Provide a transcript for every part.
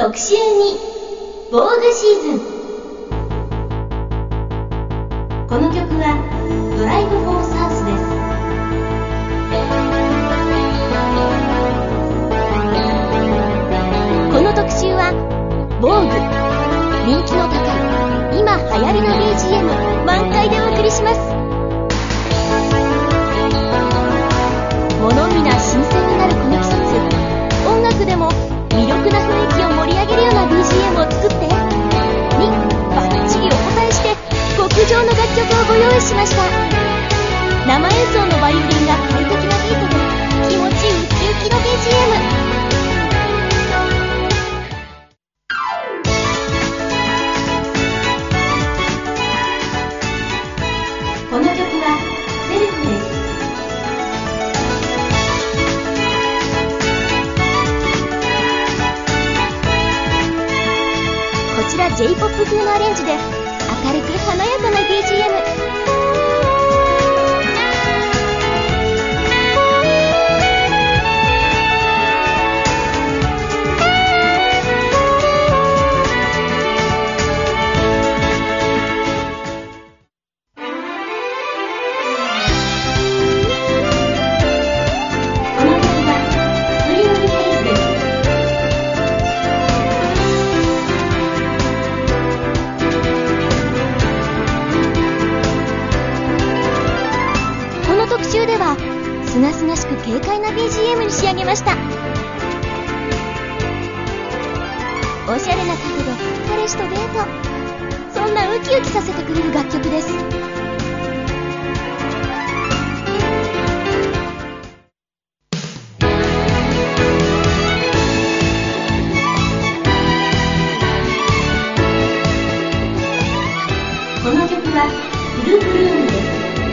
特集に防具シーズン。この曲はドライブフォーサウスです。この特集は防具、人気の高い今流行りの BGM 満開でお送りします。物見な新鮮になるこの季節、音楽でも魅力な雰囲気を盛り上げるような BGM を作ってにバッチリお答えして極上の楽曲をご用意しました。生演奏のバイオリンが快適なビートで気持ちウキウキの BGM。この曲はセルフです。こちら J-POP 風のアレンジで明るく華やかな BGM。特集ではすがすがしく軽快な BGM に仕上げました。おしゃれなカフェで彼氏とデート、そんなウキウキさせてくれる楽曲です。この曲はフルブルームです。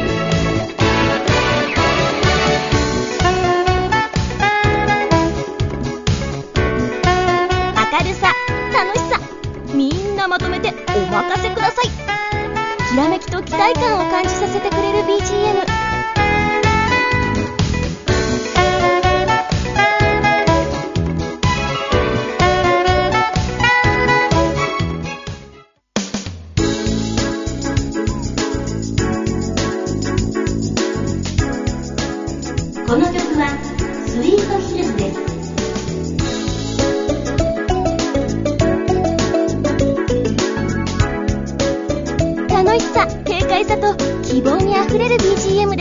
明るさ、楽しさ、みんなまとめてお任せください。きらめきと期待感を感じさせてくれる BGM。この曲はスイートヒルズです。楽しさ、軽快さと希望にあふれる BGM です。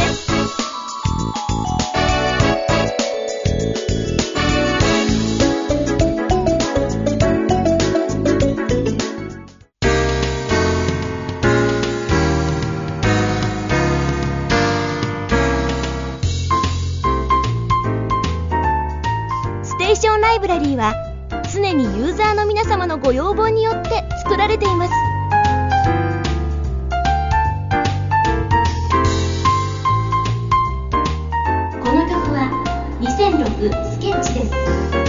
ステーションライブラリーは常にユーザーの皆様のご要望によって作られています。この曲は2006スケッチです。